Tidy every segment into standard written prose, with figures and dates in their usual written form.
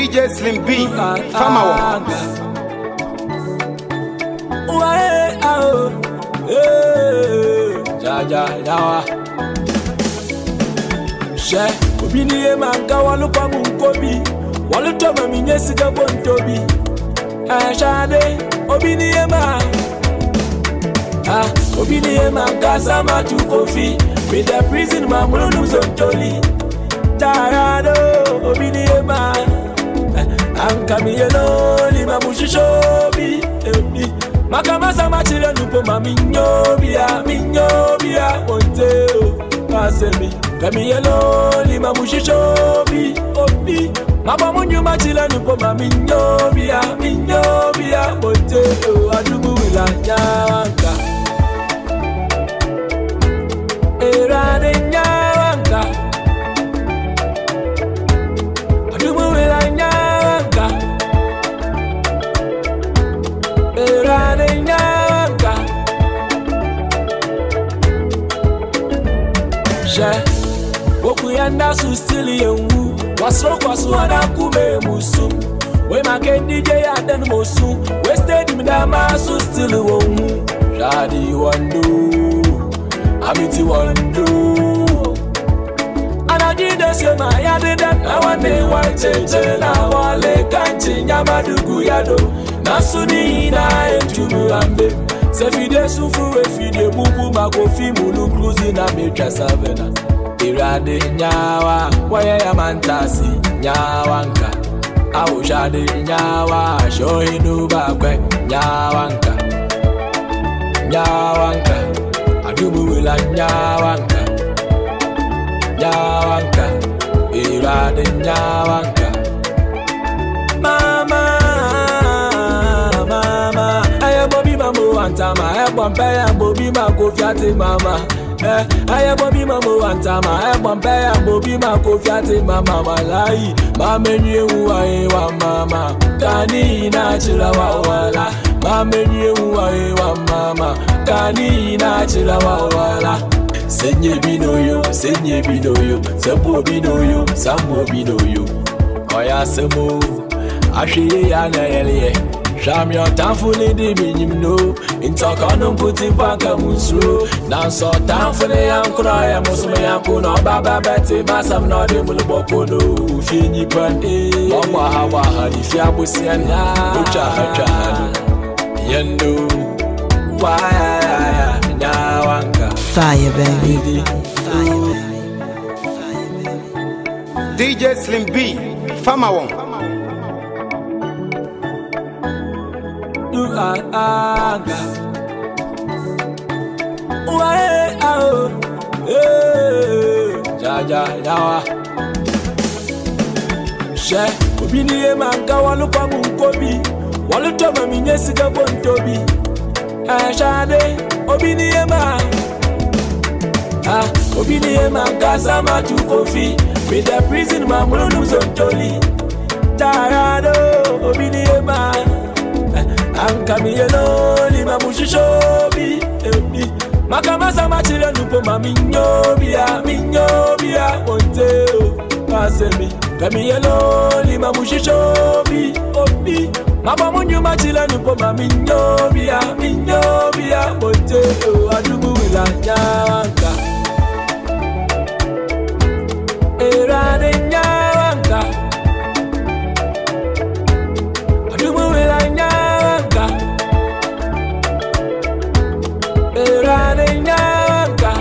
DJ Slim B, Farmer She obini e manka walu kwa munkobi walu toma minyesi ka bontobi shade obini e ma obini e manka sama tu kofi with the prison mamulu nuzontoli tarado obini e ma anka mi yelo li mamushishobi makamasa machile nupo minyobia monteo pasemi kami yelo li mamushishobi obi mabamunyu machile nupo minyobia monteo adubu wila nyawanka erade nyawanka adubu wila nyawanka erade nyawanka she okuyanda su stili yenwu wasro kwasu ana kume musu we makendi je ya den musu we steady midama su stili wonwu shadi wandu amiti wandu anajide sema ya dida na wane wancheche na wale kanchi nyamadugu yado nasuni na entumu ambe se fide sufu we fide bubu makofi mulu cruise na mecha savena irade nyawa waya ya mantasi nyawanka awushade nyawa shohinu bakwe nyawanka adubu wila nyawanka irade nyawanka mama aye bobi mamu antama aye bompe ya bobi makofiati mama aye bobi mamu antama aye bompe ya bobi makofiati mama walai mamenye uwae wa mama kani na chila wala mamenye uwae wa mama kani na chila wala senye binoyo sebo binoyo sambo binoyo oya semo ashiye ya na yele Jam your time for the divinim no. In talk on them put it back a musro. Now so time for the young cry. Muslim yanko no baba betty basam no de mulboko no. Fini pande. Mama hawa hani fiabusian ucha hacha yendo. Why nyawanka. Fire baby. DJ Slim B, Farmer she obini e manka walu kwa munkobi walu toma minyesi ka bontobi shade obini e ma obini e manka sama tu kofi with the prison mamulu nuzontoli tarado obini e ma anka mi yelo li mamushishobi makamasa machile nupo minyobia monteo pasemi kami yelo li mamushishobi obi mabamunyu machile nupo minyobia monteo adubu wila nyawanka erade nyawanka adubu wila nyawanka erade nyawanka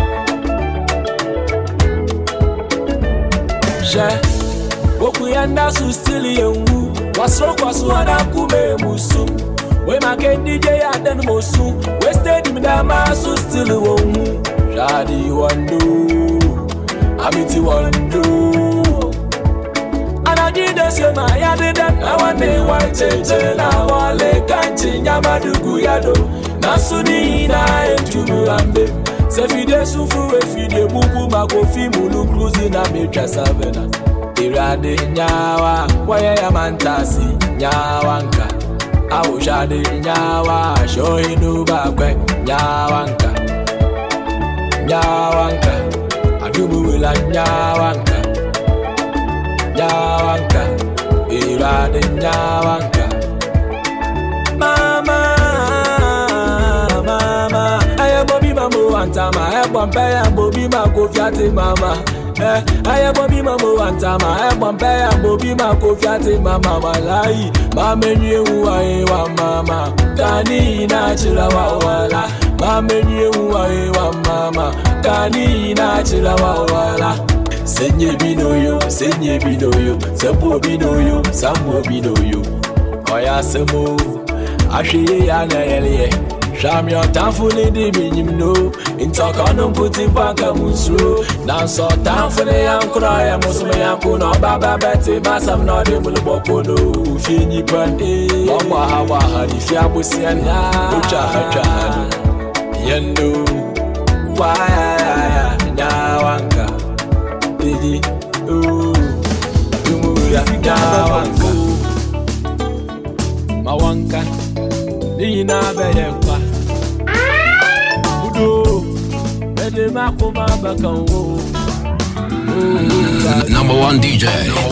she okuyanda su stili yenwu wasro kwasu ana kume musu we makendi je ya den musu we steady midama su stili wonwu shadi wandu amiti wandu anajide sema ya dida na wane wancheche na wale kanchi nyamadugu yado nasuni na entumu ambe se fide sufu we fide bubu makofi mulu cruise na mecha savena irade nyawa waya ya mantasi nyawanka awushade nyawa shohinu bakwe nyawanka adubu wila nyawanka bombe ya bobi makofiate mama. Aye bobi mamo one time. Aye bombe ya bobi makofiate mama walai. Mamenye uwae wa mama. Kani na chila wala. Mamenye uwae wa mama. Kani na chila wala. Senye binoyo, Sambo binoyo, Sambo binoyo. Oya semo, ashiye ya na elie. Sham your tanfully dibinim no. In talk on them putting back a musro. Now so tanfully and cry, Muslim and no baba betty, Massam not able to boko no. Fini pande, Mama Hawa, if you are Busiana, Ucha, Yendo, why now anka, Didi, ooh, Yawanka, Mawanka, Nina Bayekwa. Number one DJ.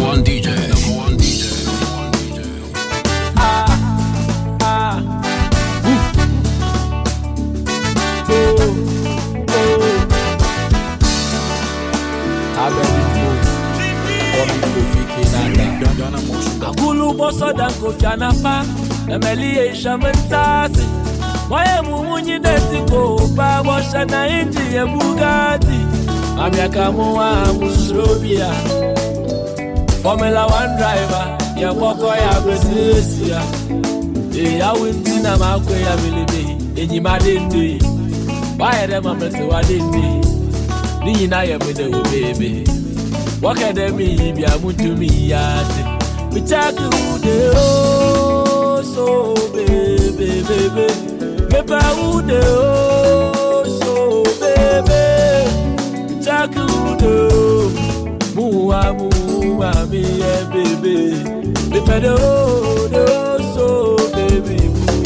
Agulu boso dan kofiana pa, emeli eshamentazi. Moye mumunyi detiko pa bosha na inji ya Bugatti. Amiaka muwa musrobia. Formula 1 driver, ya boko ya Brescia. Ya winti na makwe ya milibe, enyi madende. Baye dema mlete wadende. Ni na ya mede ubebe. Waka demi bia mutumi yate. Michaki ude oh so baby. Pepa ude oh so baby. Michaki ude muwa mi baby. Pepa de oh so baby.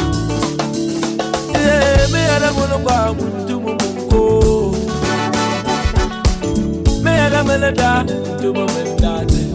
Yeah, me ada mono kwa muntu mungo. Me ada melada muntu mendate.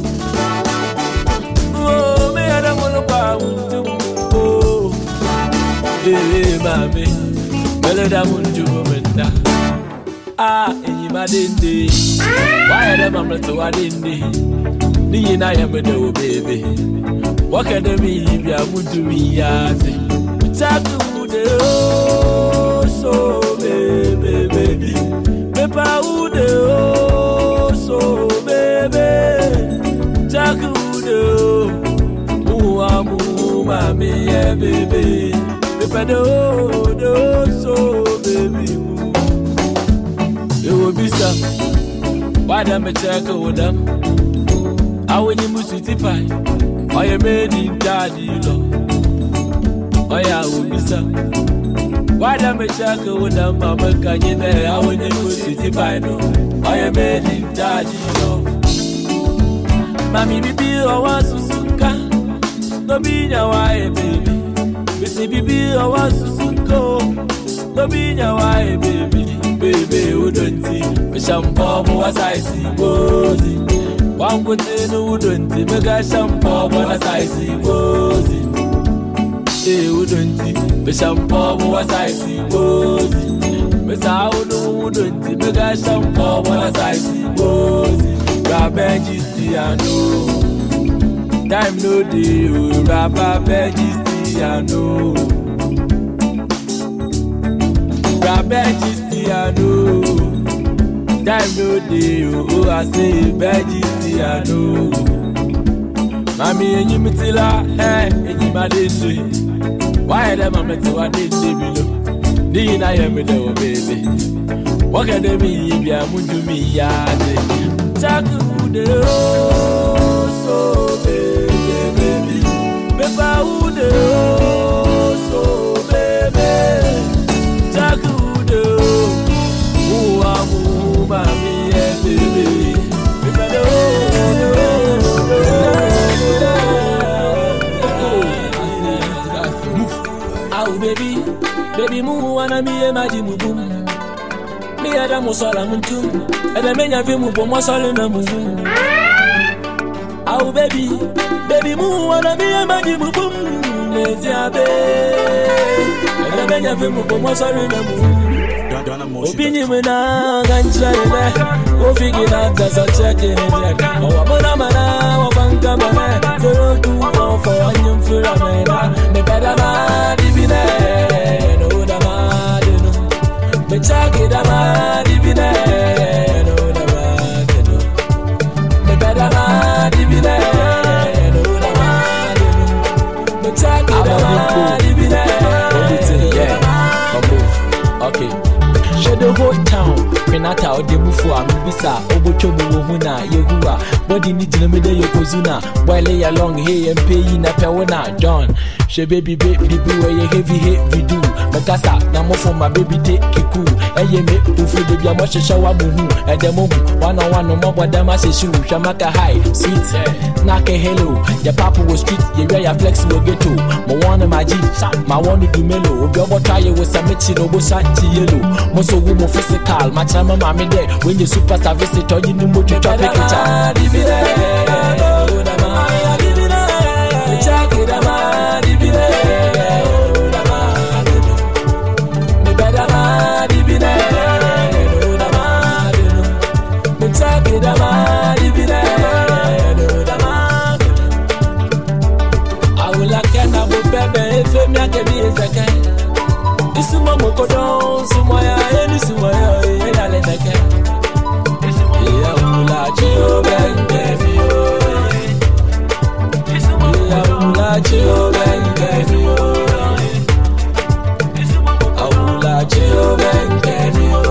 Oh, me ada mono kwa muntu mungo. Eh, mami, melada muntu menda. Ah, enyi madende. Why ada mamleto wadende? Ni na ya medo baby. Waka de mi bia muntu mi yate. Chaku de oh so baby. Pepa ude oh so baby. Chaku de muamu mami yeah baby. Pepa de oh so baby. You will be some. Why da me check with them? I when you must sweetie pie. I am made in daddy love. Oh yeah, will be some. Why da me check with them? Mama can you there? I when you must sweetie pie no. I am made in daddy love. Mami bibi o wa susuka. No be nyawa baby. Bisi bibi o wa susuka. No be nyawa baby. Baby, udonti, me shampoo mo wasaisi bozi. Wangu tenu udonti, me ga shampoo mo wasaisi bozi. Udonti, me shampoo mo wasaisi bozi. Me sa udonti, me ga shampoo mo wasaisi bozi. Rabba Gistiano, time no day, Rabba Gistiano. Rabba Gistiano, time no day, oh I say Gistiano. Mami enyi mitila, enyi madende. Why them a meti wa dende bilo? Ni na ye me de baby. Waka de mi bia mundu mi yade. Chaku de oh so baby. Pepa ude oh so baby. Chaku de muamu mami yeah baby. Pepa de oh baby mu wana mi e maji mu bum. Mi ada mo sola muntu. Ede menya vi mu bom sola na mu. Au baby mu wana mi e maji mu bum. Mezi abe. Ede menya vi mu bom sola na mu. Opinion gancha go figure out that's a check in it. Oh, mana wafanga mama 024 for onion furamena. Me better ma divine no da ma no. Me check it ma divine no da ma no. Me better ma divine no da ma no. Me check it ma divine. Yeah, okay. The whole town, Penata or Debufua, Mubisa, Obochomu, Huna, Yehua, body needs to me, Yokozuna, while lay along here and pay in a Pawana, John. She baby, where you heavy do, Makasa, Namo for my baby take Kiku, and you make Ufu de Yamasha Shawa Muhu, and the Momu, 101 no more Damasa shoe, Shamaka high, sweet, Naka hello, your papa was street, your rare flexible ghetto, Moana Maji, my one to do mellow, Gabo Tire was a Mechi Nobosanti yellow, Moso woman physical, my chama mommy there, when you superstar visit or you know what you try to I will like a baby if you make a second. Isuma mokodon, sumaya, sumaya, elaleke. Ya mula chiyo bengevio. Ya mula chiyo bengevio. Aula chiyo bengevio.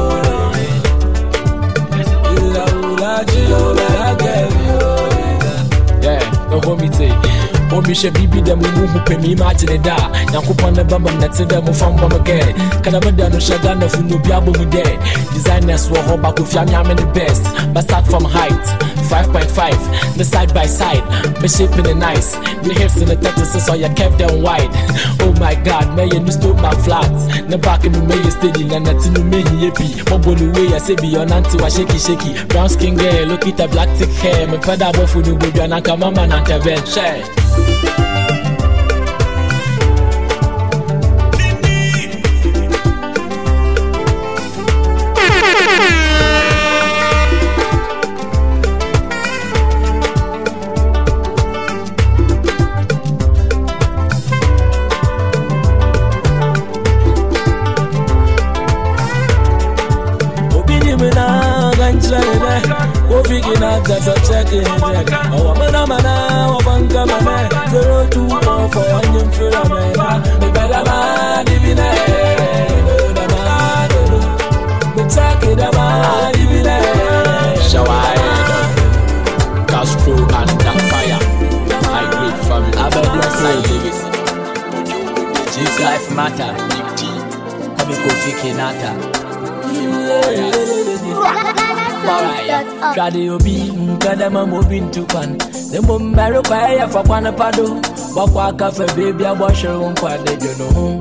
Ya mula chiyo bengevio. Yeah, no homie say. Obi she bibi dem mu pe mi ma tene da yakopon na bamba na tse dem fam bamba ge kada bada no shaga na fu no bia bomu de designers wo ho ba ko fia me am the best but start from height 5.5 the side by side me shaping it nice the hips in the tattoos so you kept them wide. Oh my god me you stop my flat na back in me you steady na tinu me yepi mobolu way I say be your auntie wa shaky brown skin girl look at the black thick hair me father bo fu no go na kama man intervene share. Go figure out that's a check in it. Oh, mana wafanga mama 024 for onion furamena. Me better ma divine no da ma no. Me check it ma divine. Shawai, Castro and Fire. I great family. Abedi side legacy. This life matter. Come go figure nata. Trade obi nkadama mobin tukan the mumbaro kwaya for kwana pado wakwa kafe baby abosho nkwa de jono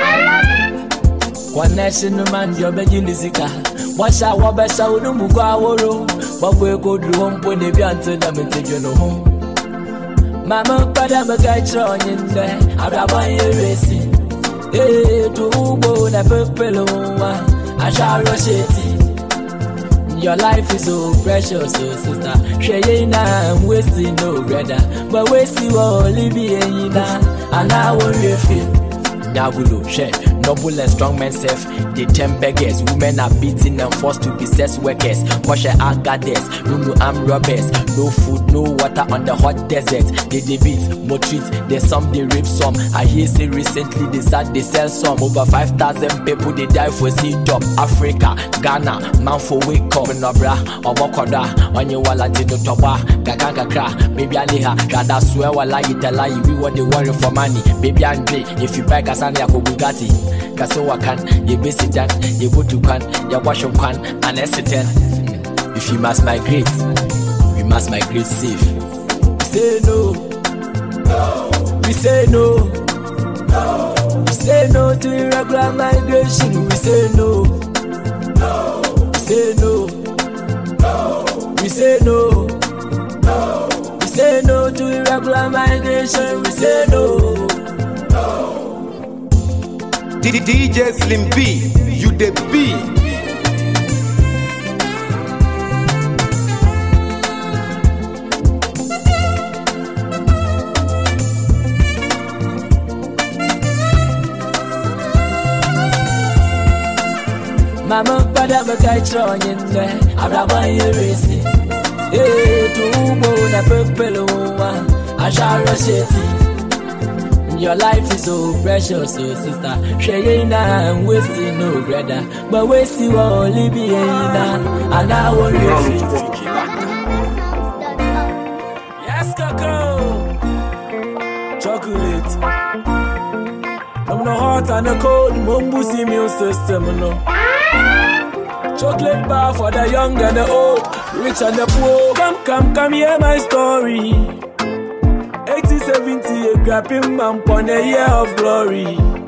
kwana sinu man yo bejinizika washa wabesa unumugo aworo bakwe kodru hompo ne bi ante da mente jono mama pada magachro nyinde abraban yeresi to ubo na pepelo wa asharo sheti. Your life is so precious, so sister. Shayina, I'm wasting no brother, but wasting all living and I won't feel. Nabulo, share, noble and strong men self. They 10 beggars, women are beaten and forced to be sex workers. Wash your goddess, no arm robbers. No food, no water on the hot desert. They beat, more treat, there's some they rape some. I hear say recently they start they sell some. Over 5,000 people they die for C-top. Africa, Ghana, man for wake up. Nobra, or Wakoda, on your walla did no toba. Kakakakra, baby Aliha, Rada swear while I eat a lie. We want the worry for money. Baby Andre, if you buy Kasani, I go Bugatti. Kasowa can, you basic that, you go to can, you wash your can, and accident. If you must migrate, we must migrate safe. We say no, we say no, we say no to irregular migration. We say no, we say no, we say no, we say no to irregular migration. We say no. DJ Slim B, you the B. Mama, pada makaitro nyinde, abraba yeresi. To na pepelo I shall your life is so precious, so sister. Shayna and wasting no brother, but wasting only be and I will refuse. Yes, Coco. Chocolate. I'm no hot and a cold, Mumbu's immune system, no. Chocolate bar for the young and the old, rich and the poor. Come, hear my story. 80-70, a grabbing man upon a year of glory.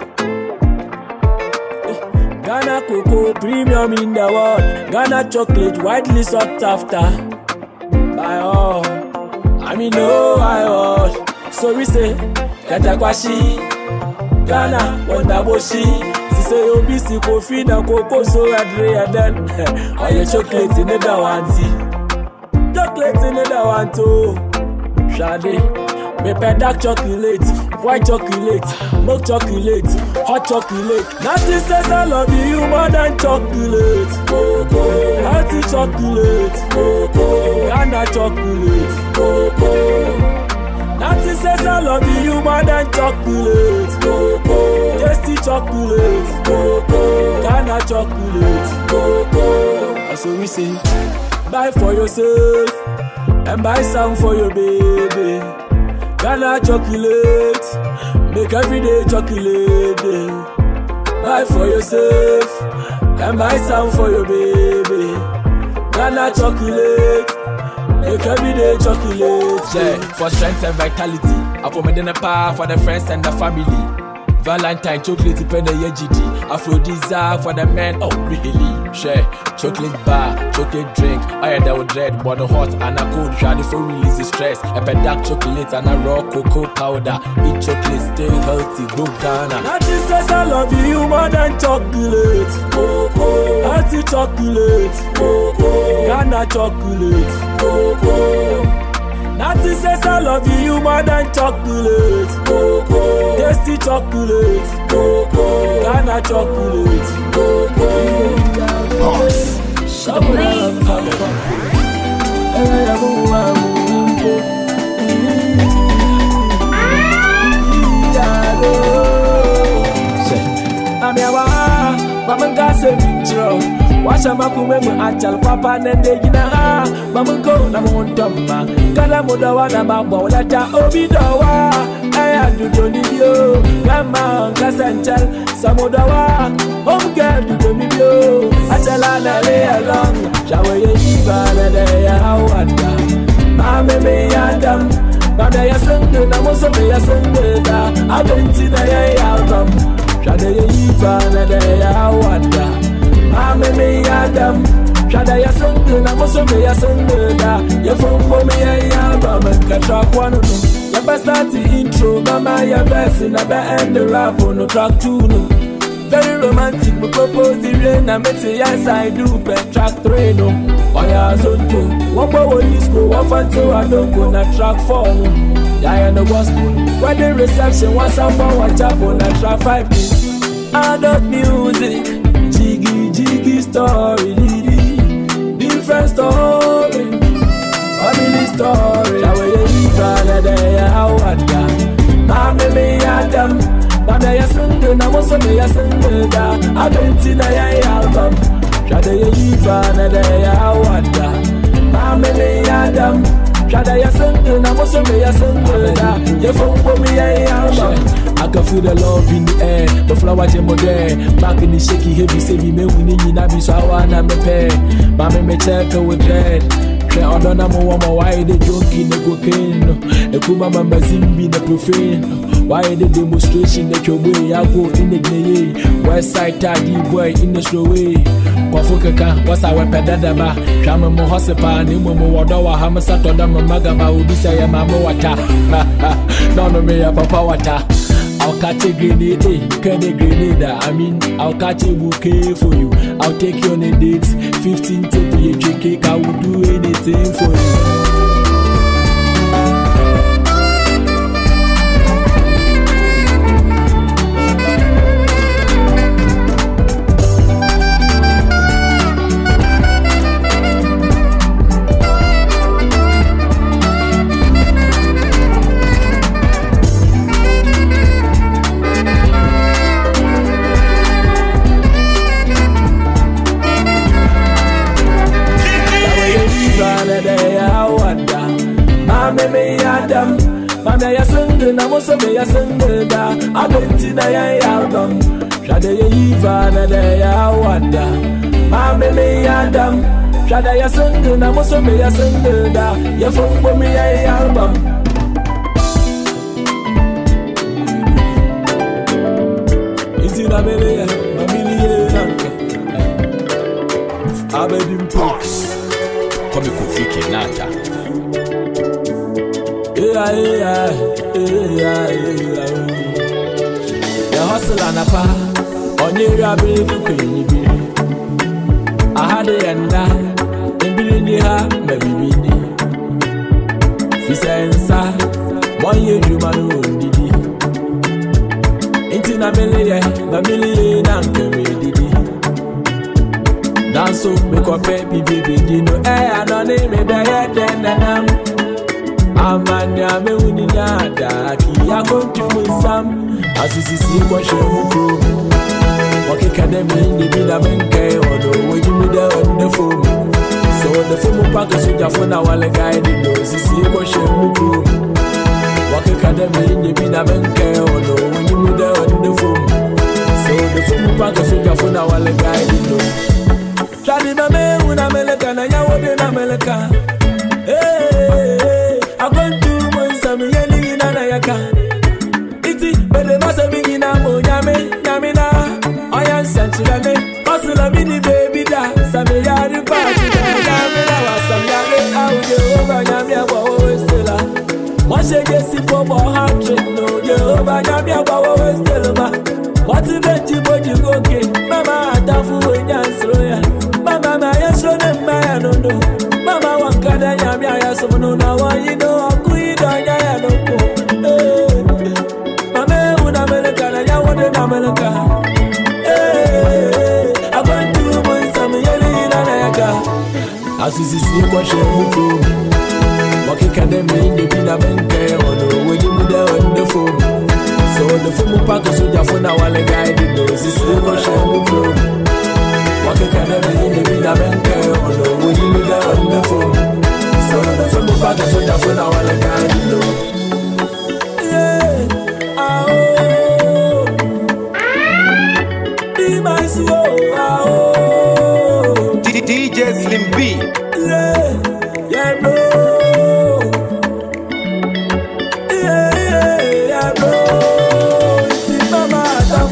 Ghana cocoa, premium in the world. Ghana chocolate, widely sought after by all. I mean, no, I was. So we say, Katakwashi, Ghana, Wondaboshi. Say you be sick of feed and cocoa so adre and then all your chocolate in the dawanti. Chocolate in the dawanto. Shade, me pet dark chocolate, white chocolate, milk chocolate, hot chocolate. Nothing says I love you more than chocolate. Cocoa, healthy chocolate, cocoa, Ghana chocolate, cocoa. Nothing says I love you more than chocolate, cocoa, tasty chocolate, cocoa, Ghana chocolate, cocoa. And so we say, buy for yourself and buy some for your baby. Ghana chocolate, make everyday chocolate day. Buy for yourself and buy some for your baby. Ghana chocolate. Make everyday chocolate, yeah. For strength and vitality, I put me in a power for the friends and the family. Valentine chocolate pen the GG. Aphrodisiac for the men, oh really? Share chocolate bar, chocolate drink. I had that with red, but hot and a cold. Try for release the stress. A bit dark chocolate and a raw cocoa powder. Eat chocolate, stay healthy, go Ghana. Nothing says I love you more than chocolate. Cocoa, healthy chocolate. Cocoa, Ghana chocolate. Cocoa. Nothing says I love you more than chocolate. Cocoa, tasty chocolate. Cocoa, Ghana chocolate. Cocoa. Washa makumemu achal papa nende gina mamunko na muntamba kala mudawa na mambo lata obidawa aya dudonibio mama kasanchal samudawa omga dudonibio achala na le along shawe yiba na de ya awanda mame me yadam bada ya sundu na muso me ya sundu da abenti na ya album shade yiba na de ya awanda Mame me Adam, Shada ya sundu na muso me ya sundu da. Ya fumbo me ya mama track one no. Ya best start the intro, mama ya best na be end the rap on track 2 no. Very romantic, me propose the rain na me say yes I do pe track 3 no. Oya zonto, one boy disco, one fanto I don't go na track 4 no. Ya no gospel, wedding reception, one someone watch up on na track 5 no. Adult music. Jiggy story, different story, family story. How you live on day how wanda? Mame me Adam, bada ya sundu na muso me ya sundu da. Abenti na ya album. Shada you live on day how wanda? Mame me Adam, shada ya sundu na muso me ya sundu da. You fumbo me ya album. I can feel the love in the air, the flower jemo there. Back in the shaky heavy, say me winning in Nabi, so I wanna me pay. Mama me check with dread. Say I don't know why they joking the cocaine. The Kuma Mama Zimbi the profane. Why the demonstration that your way I go in the day. West side taggy boy in the slow way. Kwafukaka, what's our pedadaba? Shama Mohosepa, Nimo Wadawa, Hamasato Dama Magama, Udisaya Mamawata. No, me a papa water. I'll catch a grenade, can a grenade. I mean, I'll catch a bouquet for you. I'll take you on a date, 15 to be a cake. I will do anything for you. muso me ya sendeda abenti na ya album shade ye yiva na de ya wanda mame me ya dam shade ya sendeda na muso me ya sendeda ya fombo me ya album itina bele ya familie nanka abedim talks come kufiki nata yeah. The hustle and a pa on your ability to be. I had a yanda, and be ha, maybe me. Fisensa, 1 year you man did it. Intina million, and didi. Now so make a baby, no air, no name, and I had then. Amanya me uninada ki akontu sam asisi kwa shemuko wakikademi ndi bina menke odo wejimida on the phone so the phone pack soja phone wale guide no sisi kwa shemuko wakikademi ndi bina menke odo wejimida on the phone so the phone pack soja phone wale guide no Shadi mame una meleka na nyawo de na meleka I'm going to Monsam Yelly Nana Yaka. Iti, but the Massa Mingina Moyame, Namina, I am Sanchilame, Masula Mini baby da, Samia party, Namina was some young out over Yamia Stella. Once you get sick for more heart, no, Jehovah Yamia Stella. What's the bet you go get? Mama, I don't fool in Yansroya. Mama, I am showing my no. Mama wakada nyamia ya somo na wayido akuida ya loko mame una meleka na yawode na meleka abantu monsam yeli na yaka asisi kwa shemuko wakikade me inde bina menke ono wejimuda on the phone so the phone pack soja phone na wale guide no sisi kwa shemuko wakikade me inde bina menke ono wejimuda on the phone so the phone pack soja phone na wale guide no be my soul DJ Slim B yeah bro Mama,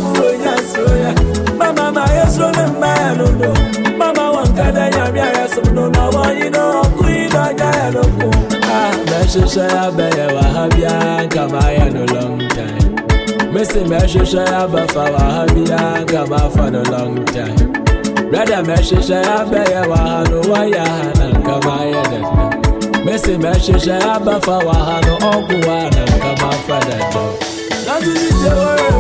Mama, yes, Mama, one can I am yes, no, no, you know, Queen, I know. Mesha Beya Habia, Kamaya no long time. Missy Mesha Bafa Kama for a long time. Brother Mesha Beya Wahano Waya and Kamaya. Missy Mesha Bafa Wahano Okuan and Kama for that job. Not to be so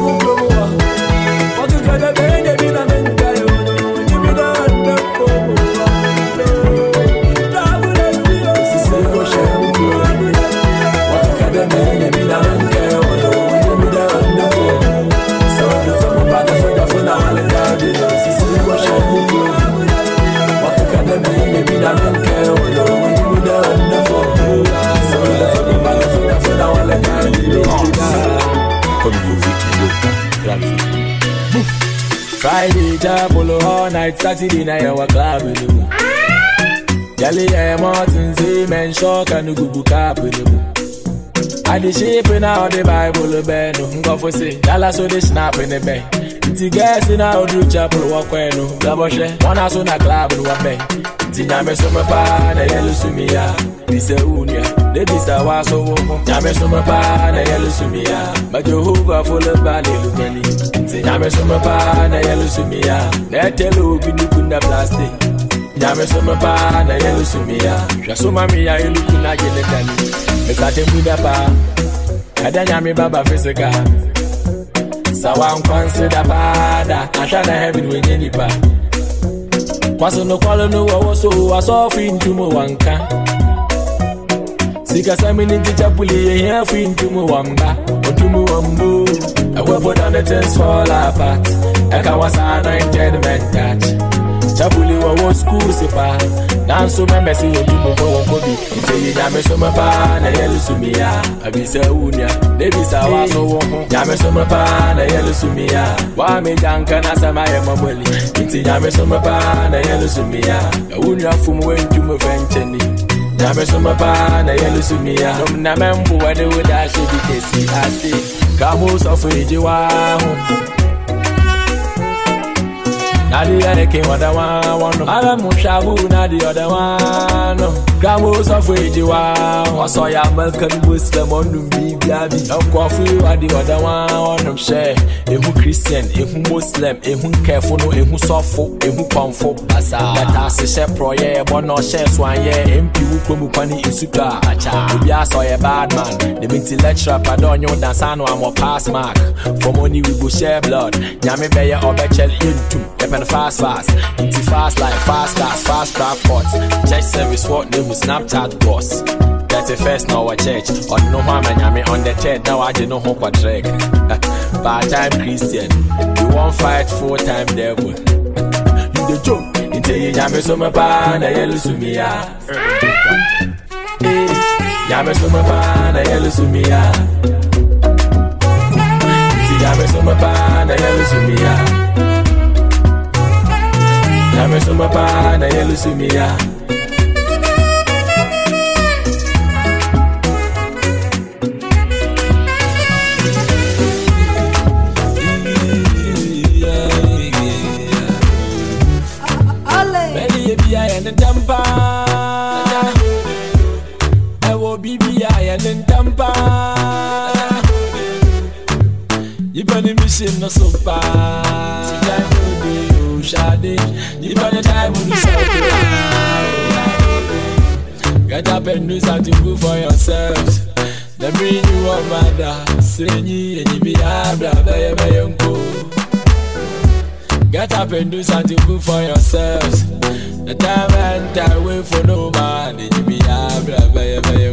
what you got a baby in a mental, you be done the phone. Friday, Jabolo all night, Saturday night, our club with you. Jelly, Martin, Zeman, Shock, and Gugu Cap with you. I the shape in out the Bible, Ben, go for say, Dallas, so they snap in the bank. The gas in our do chapel, walk when no, Gaboshe, one house on a club in one bank. Tiname Summer Pan, a yellow sumia, this a unia, the Disa was so woman. Yame Summer Pan, a yellow sumia, but Jehovah full of body, Lucani. Yame Summer Pan, a yellow sumia, that tell you be looking at plastic. Yame Summer Pan, a yellow sumia, Jasuma Mia, you look at Yelecani. It's at him with a bar, and then Yami Baba Physica. Sawan consider bada, I shall have it with any bar. Kwaso no kwalo no waso waso into mo wanka. Sika samini tichapuli here into mo wamba. Otumu wambu. I will put on the things fall apart. Eka was anointed men touch. Chabuli wa school sepa. Nanso membe si wo dumo wo kobi. Ite nyame so mapa na yelu sumia. Abisa unya, baby sa wa so wo ho. Nyame so mapa na yelu sumia. Wa me janka na sama ye mamoli. Ite nyame so mapa na yelu sumia. Unya fum we ntumo vencheni. Nyame so mapa na yelu sumia. Nom na membu wa de wo da she bi kesi ase. Kamo so fo ejiwa ho. Now the other king what I want. I am Mushabu, now the other one. Gramos of Wajiwa, or saw ya Malcolm Muslim on the baby. No coffee, what the other one. Share a who Christian, a who Muslim, a who careful, a who soft, a who comfort. As I share proye, but no shares 1 year. MP who come upon in Suka. Maybe I saw a bad man. The minty lecturer, pardon you, dance on one pass mark. For money we go share blood. Yami Bayer or Bechel into. Fast, into fast life, fast cars, fast transports. Church service, what name is Snapchat boss. 31st now a church, or no harm and me on the third. Now I don't know how to track. Part-time Christian, you won't fight full-time devil. You the joke, until you jam so my pan, a yellow sumia. Jam so my pan, a yellow sumia. Jam so my pan, a yellow sumia. Nyame so mapa na yelu sumia. Many bia and the tampa. I will be bia and the tampa. You bunny missing no sopa. Shade, you by the time when you say get up and do something good for yourselves. Then bring you up, mother. Say ye and you be a brother, get up and do something good for yourselves. The time and time wait for no man, and you be a brother,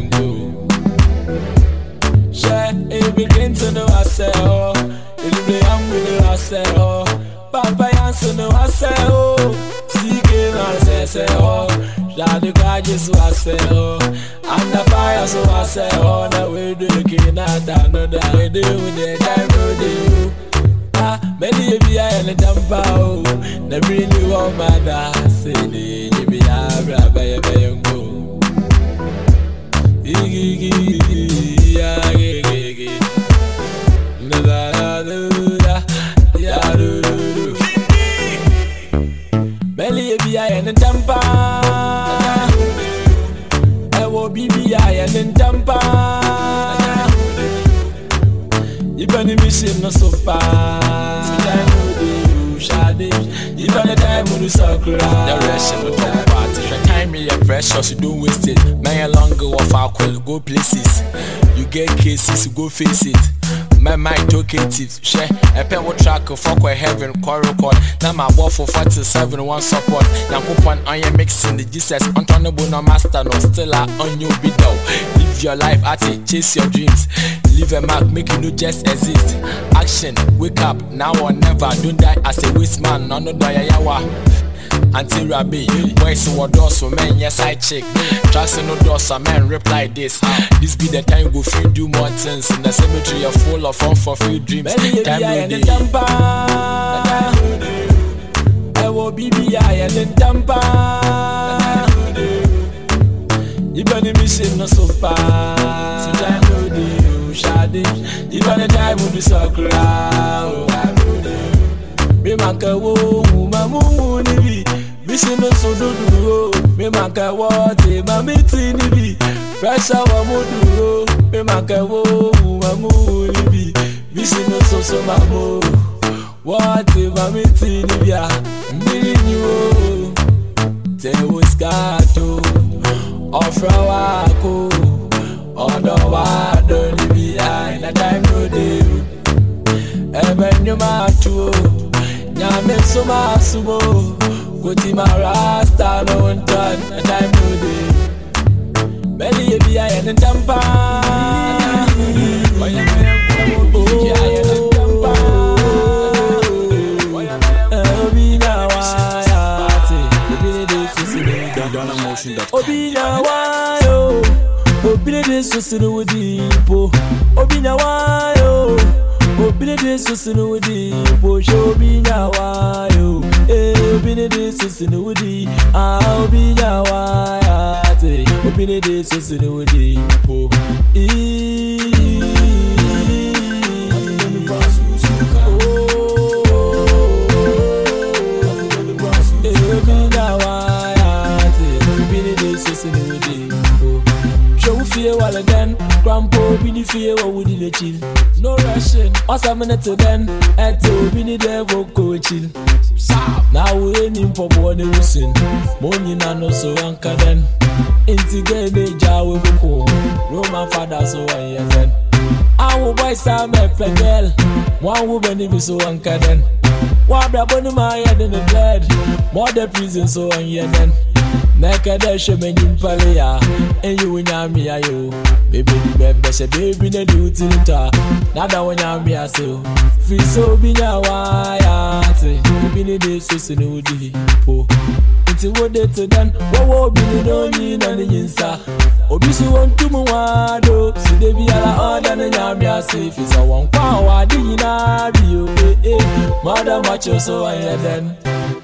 share, it begin to know ourselves. It'll be hungry ourselves. Papa Yanson was say oh, seeking I say oh, Daddy Gages was say oh, and the fire so I say oh, now we do the king at another we do the time we do. Ah, many be I and the dampa oh, the really want mother say the you be a brother you go. Belly be I and tampa. I will be I and tampa. You bunny missing no sopa. Shade, you bunny time with the circle. The rest of the party. The time me your precious, you don't waste it. Man, longer of our go places. You get cases, you go face it. My mind talkative, share a pen with track of fuck with heaven, quarrel call. Now my ball for 47, one support. Now coupon on your mixing the Jesus, untonable no master, no still on your video. Live your life at it, chase your dreams. Leave a mark, make you no just exist. Action, wake up, now or never. Don't die as a waste man, no die yawa. Auntie Rabbi, boys who are doors for men, yes I check. Trust no doors, a man reply this. This be the time go free do more things. In the cemetery you're full of fun for few dreams. Time no day. I will be I and then tampa. You bunny missing no sopa. So time no day, shade. You bunny time with the circle. Me maka wo mamu ni bi bisi no so duduro me maka wo te mamiti ni bi pressure wa moduro me maka wo mamu ni bi bisi no so mamu wo te mamiti ni bia mbiri ni wo te woskato ofra wako odo wa do ni bia na time no dey ebe nyuma tu Nyame so masumo, Goti marasta no one turn, a time no day. Belly be I and tampa. GhanaMotion.com. Obinya wayo, obile de susinu wodipo. Obinya wayo, obile de susinu wodipo. Obinya wayo, obile de susinu wodi. Obinya wayo, obile de susinu wodipo. While again, Grandpa Bini fear what would you chill? No rushing, or 7 minutes then, at the Bini devil go chill. Now we're in for one listen. Morning and also anchor then. Intigate the jar with a cool. Roman father so I am then. I will buy some girl. One woman if so anchor then. Why brabon my head in the bed? More the prison so on ye then. Nakada shemen palia, and you win me ayo. Baby, the baby, the duty ta. Nada when I'm here so. Feel so be now, why? Bini de susinu dipo. It's what they to done. What will be the only and the insa? Obisu want to muado. See they be ala order and yamia safe. It's a one power, dina bio. Mother macho so I had then.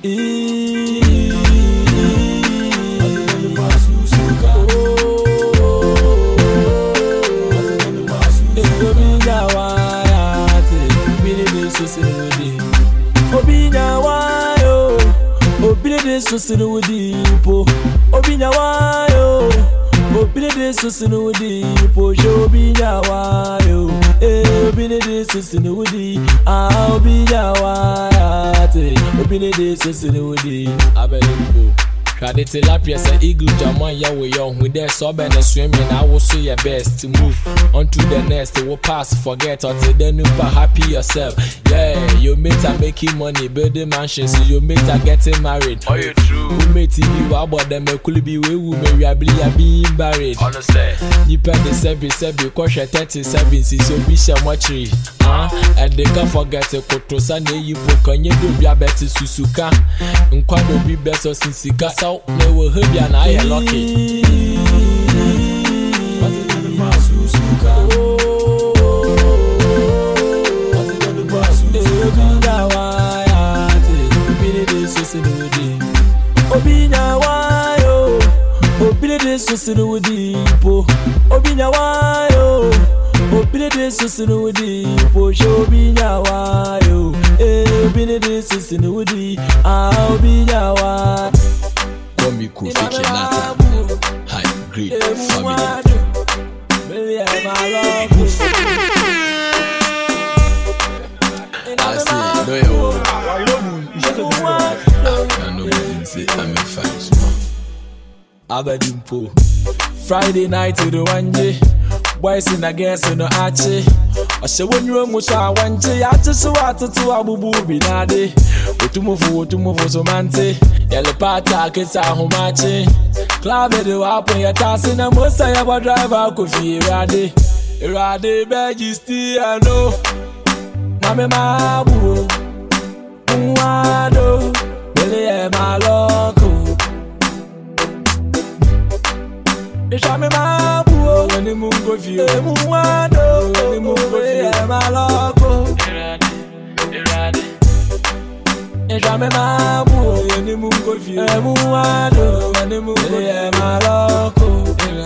Obinya wayo, obile de susinu dipo. Obinya wayo, obile de susinu dipo. Obinya wayo, obile de susinu di. Obinya wayo, obile de susinu di. Abelipo. Kade tilapia say eagle jamon ya we young with their sob and swimming. I will see your best to move on to the next. It will pass, forget until then you are happy yourself. Yeah, your mates are making money, building mansions. Your mates are getting married. Oh, you true. Who made you about them? Could be we who may being buried. Honestly, you pay the 7 question 37 so be so much. And they can't forget to Koto Sunday. You book on your do be a better Susuka. And quando be best or since you got out, they will hurt you and I am lucky. Obinya wayo, obile de susinu dipo. Obinya wayo, obile de susinu dipo. Obinya wayo, obile de susinu di. Obinya wayo. Komi Kofi Kenata, high grade family. I say, no, you I'm Abedimpo. Friday night to the one day. Boys in a guess in the archie. I say when you almost saw one day, I just saw to Abu Binade. What to move so mante. Yellow pata kids are home matching. Club it up when you're tossing a most I ever drive out could feel Rade. Rade Baggy still I know. Name my boo. Wado. Billy my loco. Ishame my boo. When the moon go feel. Wado. When the moon go feel. My loco. Ishame my boo. When the moon go feel. Wado. When the moon go feel. My loco.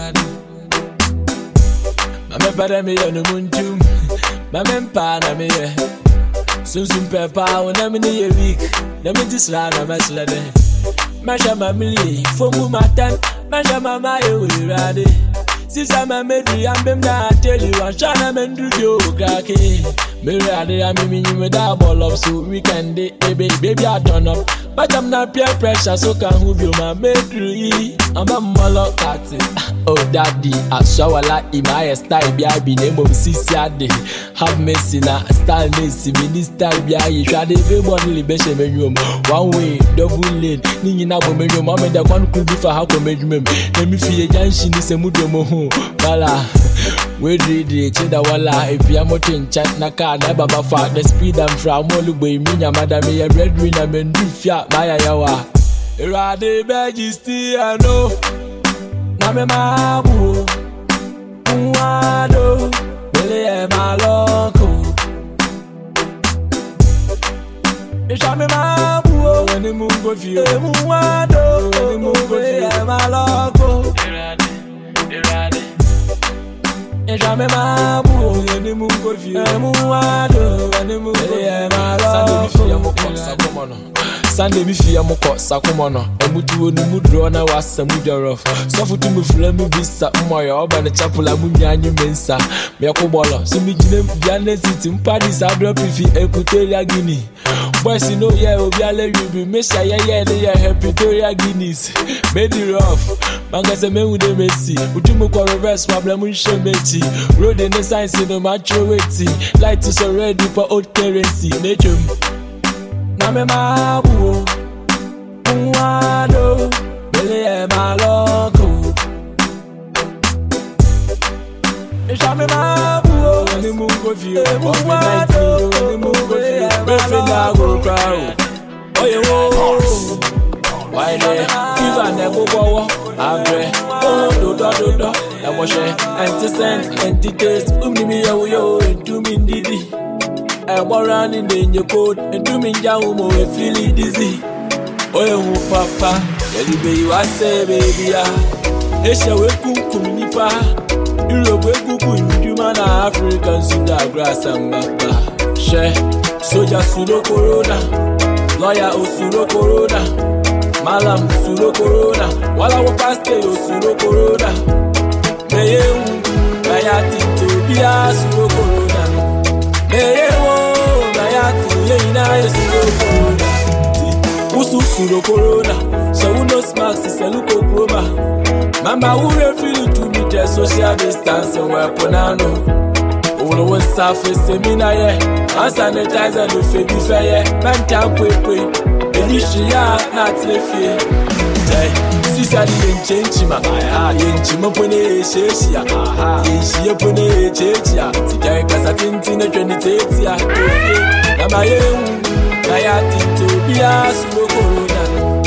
Mame pada me ya no muntum. Mame mpa na me ye. Sunsum pepa wona me ne week. Na me disra na mesla de. Masha mamili fomu matan. Masha mama e we rade. Sisa mamedri ambem na tell you ashana mendru yo kake. Me rade am me nyi me da ball up so weekend day baby I turn up. But I'm not peer pressure so can who be my medri. I'm a molo cat. Oh daddy, I shower like in my style be name of Sisiade. Have mercy na style mercy minister be you try the be body be me room. One way, double lane. Ni na bo me room. I'm the one could be for how come me. Let me feel janshi ni se mudo mo ho. Bala. We read the chida wala if you am in chat na car na baba fa the speed am from all boy me nya madam me red win am ndu fia my yawa. Irade bejisti ano. Na me mabu. Mwado. Bele e maloko. Ishame mabu. Wani mungo view. Mwado. Wani mungo view. Maloko. Irade. Ishame mabu. Wani mungo view. Mwado. Wani mungo view. Maloko. Sunday mi fi amoko sakomono emutuo ni mudro na wasamudorof sofu tu mufle mu bisa moyo oba na chapula munyanyu mensa me yakobolo so mi gine biane city mpadi sabro pifi Equatorial Guinea boys no yeah obi ale yubi me sha yeah dey Equatorial Guineas made it rough manga se me wude mesi utumu ko reverse problem nshemeti road in the science no maturity light to so ready for old currency nature. Na me mabu, mwado, bele e maloko. Isha me mabu, ni mungo view. Mwado, ni mungo view. Befe na go crowd. Oye wo, why ne? Fever ne go go. Abre, oh do. I wash it, anti-scent, anti-taste. Mi yo, do me didi. I walk around in the coat and do me down I feel it dizzy. Oh, papa, tell you I say, baby, Esha we kum nipa. You we kuku human African Suda grass and baba. She, soldier Sudo Corona, lawyer Sudo Corona, Malam Sudo Corona, while I walk past the Sudo Corona. May you, Mayati to be a Sudo Corona. Usu corona, so who knows Max is a local proba. Mama, who refuse to meet the social distance and we're ponano. All the one surface seminar, and sanitizer the baby fair, man can't quick, Alicia, not the Sister didn't change my Yenchima Pone Sheshia, Yeshia Pone Chechia, Tikai Casatintina Trinitatia, Namaye, Nayati to be a slow corona.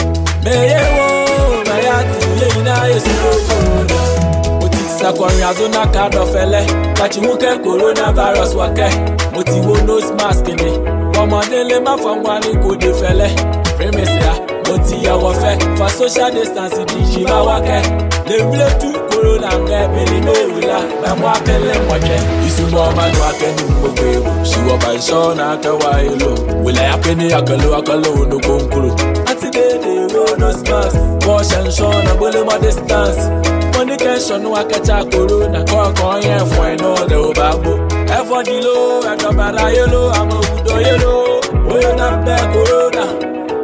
Mayo, Nayati, Yena is slow corona. Mutisakoriazona card of Ele, Kachimuke coronavirus wake, Motivo nose mask in it. Commandele from one good felle, Premesia. Oti ya wafe for social distance di ma wake le vle tu corona nge no wila ba mo apele moje isu mo ma do akeni gbogbo si wo ba so na ka wa ilo wila ya peni akalo no konkuru ati de no spas wash and show na bole mo distance communication wa kacha corona ko yen fo no le obabo e for di lo e do bara yelo amogudo yelo o na be corona.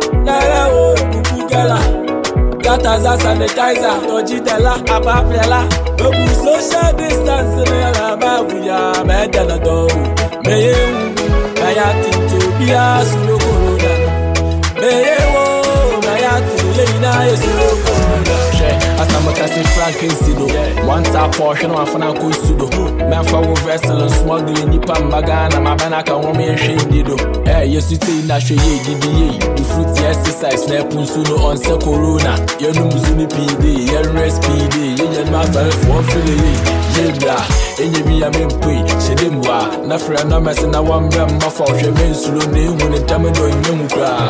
Nara kukugela, gataza sanitizer, tojitela, apapela. Obu social distance na babuya, medana do. Meye mayati to biya sulo corona. Meye mayati leina yesulo corona. Asamakasi Frankensido, one tap portion of Franco Sudo. Manfa with vessel smuggling Nipa Magana, Mabanaka woman Shindido. Eh, yes, you say Nashe DDA, the fruity exercise, Nepunsuno on Se Corona, Yanumuzuni PD, Yanres PD, Yan Master for Philly, Yabra, Enyamia Mimpi, Shedimwa, Nafra Namas and a one member for Shemin Sulu, when the Tamado in Yumukra.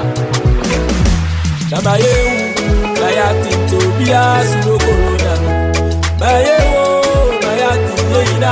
Namaye. Mayati to be a sudo corona. Mayewo, Mayati leina.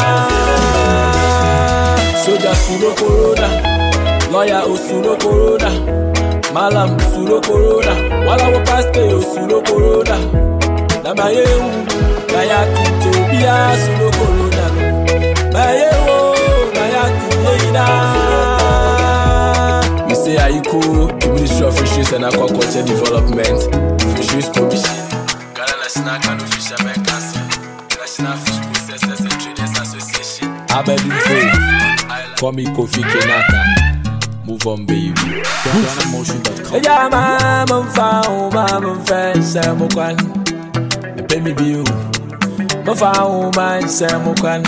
Soldier sudo corona. Lawyer sudo corona. Malam sudo corona. Wala wo paste sudo corona. Namayewo, Mayati to be a sudo corona. Mayewo, Mayati leina. We say Ayiko, the Ministry of Fisheries and Aquaculture Development. Fisheries Commission, Ghana National Canoe Fishermen Council, National Fish Processors and Traders Association, Aberdeen Food, Kwame Kofi Kenata. Move on, baby. Yeah, I'm found, I'm fan, Sam Okwan. Pay me bill. My found, man, Sam Okwan.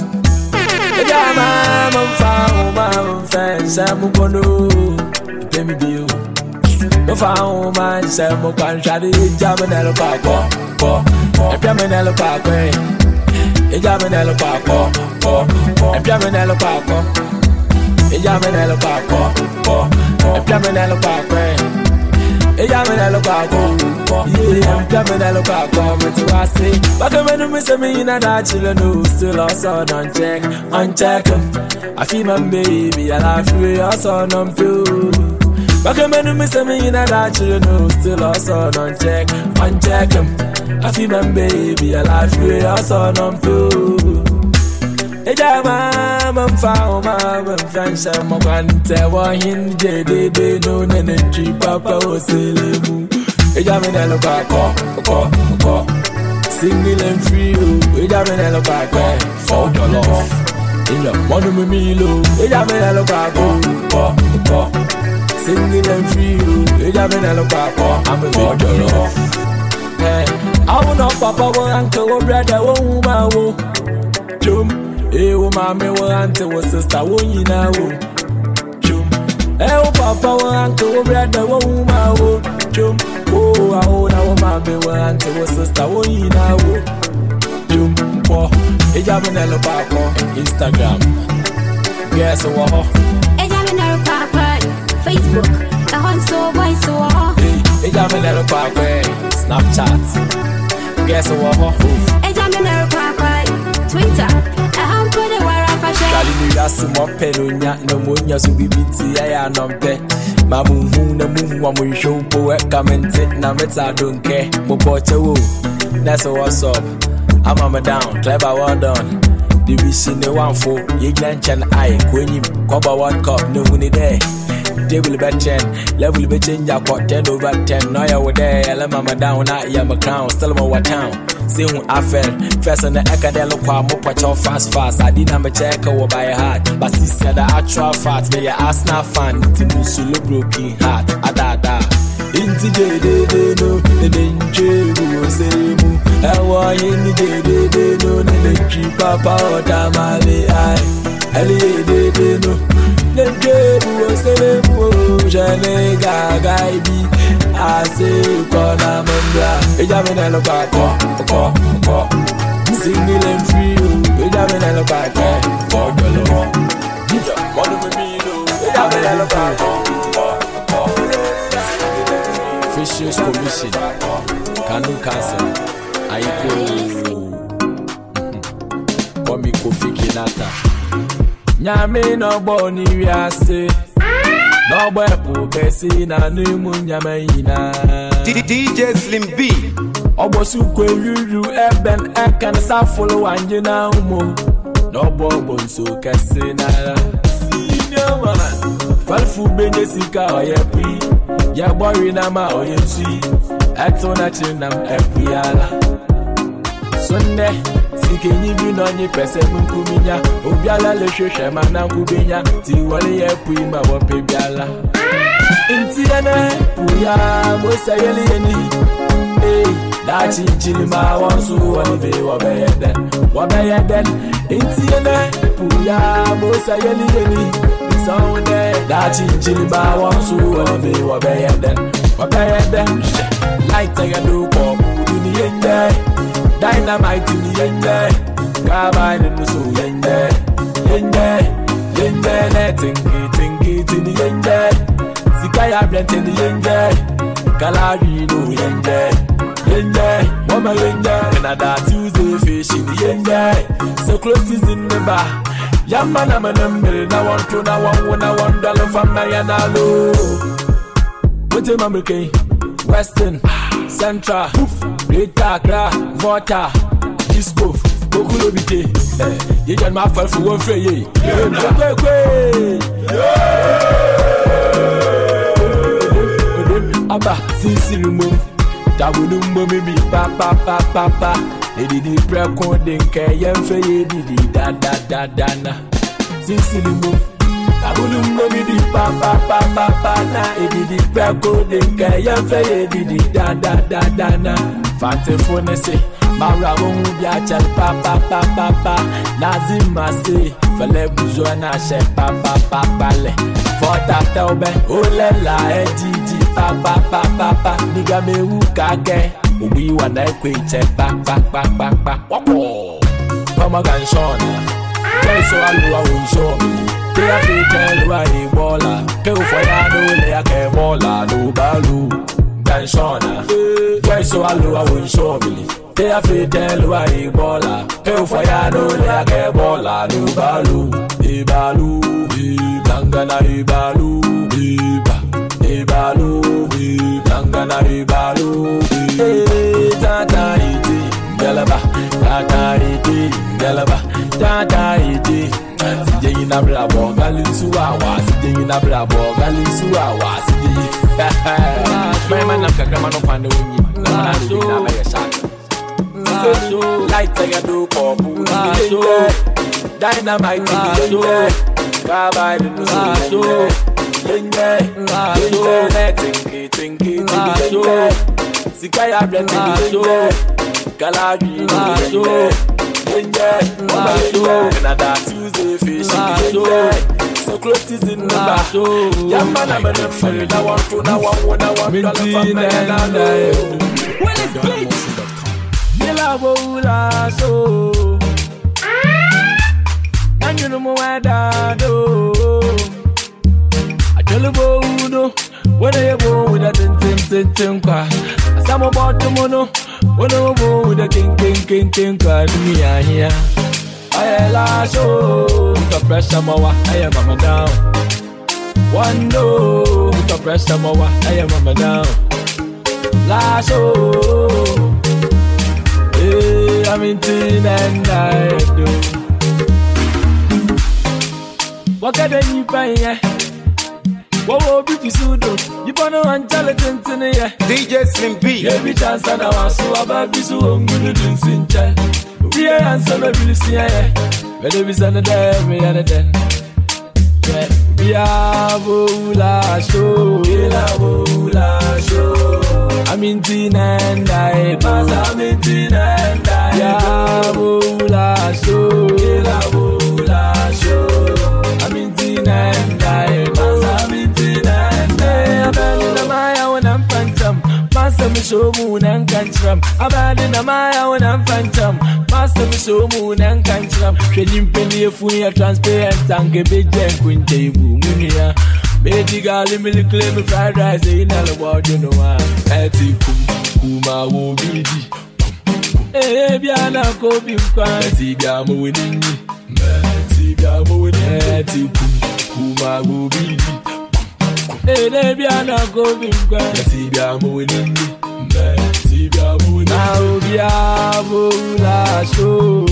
Yeah, I'm found, I'm fan, Sam Okwano. Pay me bill. No found man, say mo can shadi jamanelo pako, po. E piamenelo pako, e jamanelo pako, po. E piamenelo pako, e jamanelo pako, po. E piamenelo pako, e jamanelo pako, po. Yeah, e piamenelo pako, me to I say. Back when me say me na that chillin' no, still also don't check, uncheck 'em. I feel my baby, I love you, also don't feel. Back when me say me in a that you know, still also don't check, uncheck him. I feel my baby, I love you, also don't feel. Eja mama found my friends and my grandte wa hindi de no energy papa was selemu. Eja me na look ko single and free. Eja me na look for your love. In your money me low. Eja me na look ko single and free. Eja me na look I'm a for your love. Hey, I will not papa will uncle or brother won't my wo. Jum. Eh, oh, mommy, oh, auntie, oh, sister, oh, you know, chum. Eh, oh, papa, oh, uncle, oh, brother, oh, my, oh, chum. Oh, oh, mommy, oh, auntie, oh, sister, oh, you know, chum. Oh, Ejaminello Papa, Instagram. Guess what? Ejaminello Papa, Facebook. The hunt so boy so. Ejaminello Papa, Snapchat. Guess what? Ejaminello Papa, Twitter. Kali ni yasi mwapelunya no munya subibiti ya nompe mamuhu na muhu wa mwishopo kamente na meta donke mopoche wo. That's what's up. I'm on my down, clever, well done. Division the one for ye glanchen eye kwenye koba World Cup no huni there. They will be 10, level be change ya kwa 10 over 10. Now ya wade, ele mama down na ya my crown, still my what town. See who I fell, first on the academic kwa mo pacho fast. I didn't me check or by heart, but she said the actual fact. Me ya ask na fan, timu solo broken heart. Adada, inti de no, the danger go semu. Ewa yini de no, the keep papa oda male ai. Eli de no. Nengebu osemu jene gagaibi ase kona membra Ejaminello Papa single and free Ejaminello Papa for your love money with me Ejaminello Papa Fishes Commission Kanu Council Aiko Komi Kofi Kinata Nyame no boni wiase no bwepo besi na nimu nyame yina DJ Slim B obosu kweyuru eben ekan safolo anjina umo no bobo nso kese na senior man falfu benye sika oyepi ya bori na ma oyetui eto na chinam epiala Sunday Sikenyi bi no nyi pese munkuminya obiala le hwehwe mana nkubenya ti wole ye puima wo pebiala intiana puya mo sayeli eni da chinchili ma wonsu wonbe wo beyeden intiana puya mo sayeli eni sonde da chinchili ma wonsu wonbe wo beyeden light agado ko duni yende Dynamite in the yende, carbine in the soul yende, tinky in the yende, Sikaya blent in the yende, Kalari no yende, woman yende, another Tuesday fish in the yende, so close is in the bar. Young man, I'm a number, now one to now $1 from my analo. What's your mama king? Western, Central, Great Accra, Volta, East Coast, Bokulo Bite. You can my fall for one for ye. Abba, Sisi remove. Tabulumbo me papa. They did the pre-coding, Kayan Faye, did da. Sisi remove. Tabulumbo me papa. Na, it did the pre-coding, Kayan Faye, did da. Fante Fonese, Mara won't be a child, papa. Nazima say, Fale Buzona, Papa, for that, Obe, Olela, Gigi. pa pa pa pa pa. Nigga me who kage. We wanna quit pa pa pa pa pa. Wako. Come again, Shona. Tell so I won't show me. They have to tell why he baller. Tell for ya no lay a baller no balu. Gan Shona. Tell so I won't show me. They have to tell why he baller. Tell for ya no lay a baller no balu. Ibalu, Blangana Ibalu, Ibalu, Blangana Ibalu. Tata iti, galaba, tata iti, galaba, tata iti. Sije ina brabo, galisuwa, sije ina brabo, galisuwa, sije. My man kakama no kwande wonyi, na do na me shaka. Light I do kobu, dynamite, Bye the tinky, Sikaya blending, Galadi, another Tuesday fish, so close is in the young man, I'm going to want to know what I want. Well, it's great. So and you know my dad, I tell you no, when I go with a tin car, some about the mono, when I go with a king car, me here. I la show the pressure mower, I am mama down. One no, the pressure mower, I am mama down. La show, I'm in tin and I do. What can you pay? What will be to sudo? You wanna intelligent in here? DJ Slim B. Every chance I was so about this, so I'm gonna do sin child. We are answer my bills here. Whether we send a day, me and a day. We are Bula show, I'm in tin and I pass, I'm in tin and I. Yeah, Bula show, I'm in tin and I pass, I'm in tin and I. I'm in the Maya when I'm phantom. Master me show moon and can't I'm in the Maya when I'm phantom. Master me show moon and can't Shedding penny if we are transparent and get big junk when table. Munia. Baby girl, let me claim fried rice in all about you know why. Eti kuma wo bidi. Biana ko bi kwa. Eti bia mo winni. Eti bia mo winni. Eti kuma wo bidi. Biana ko bi kwa. Eti bia mo winni. Eti bia mo winni. Now bia bo la show.